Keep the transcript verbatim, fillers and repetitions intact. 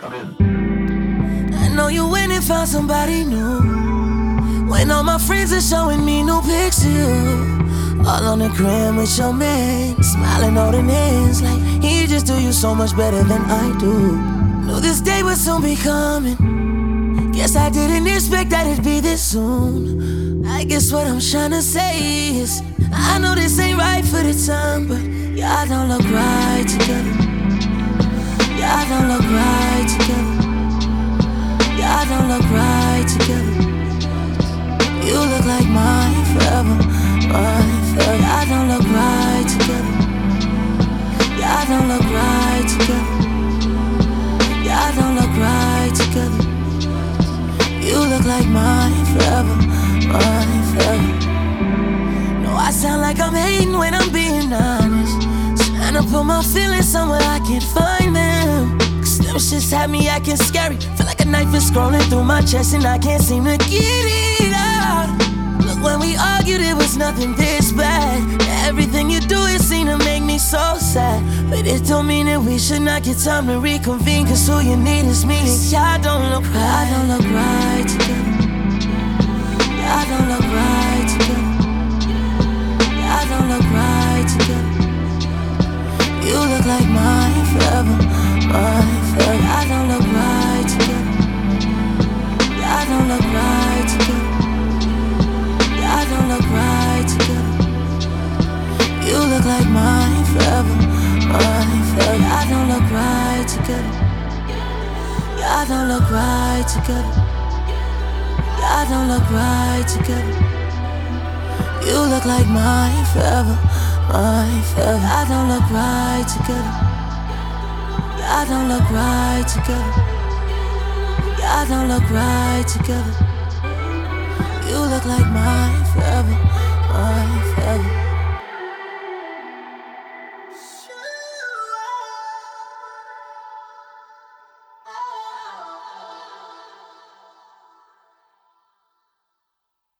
I know you went and found somebody new. When all my friends are showing me new pics of you, all on the gram with your man, smiling all the ends like he just do you so much better than I do. Knew this day would soon be coming. Guess I didn't expect that it'd be this soon. I guess what I'm trying to say is I know this ain't right for the time, but y'all don't look right together. Y'all don't look right together. Y'all don't look right together. You look like mine forever, mine forever. Y'all don't look right together. Y'all don't look right together. Y'all don't look right together. You look like mine forever, mine forever. No, I sound like I'm hating when I'm being honest. Trying to put my feelings somewhere I can't find them. Cause them shits have me acting scary. Feel like a knife is scrolling through my chest and I can't seem to get it out. Look, when we argued it was nothing this bad. Everything you do is seem to make me so sad. But it don't mean that we should not get time to reconvene. Cause who you need is me. Y'all don't look right. Y'all don't look right together. Y'all don't look right together. Y'all don't look right together. You look like mine forever, mine forever. Y'all don't look right together. Y'all don't look right together. Y'all don't look right together. You look like mine forever, mine forever. Y'all don't look right together. Y'all don't look right together. Y'all don't look right together. You look like mine forever, mine forever. Y'all don't look right together. Y'all don't look right together. Y'all don't look right together. You look like mine forever.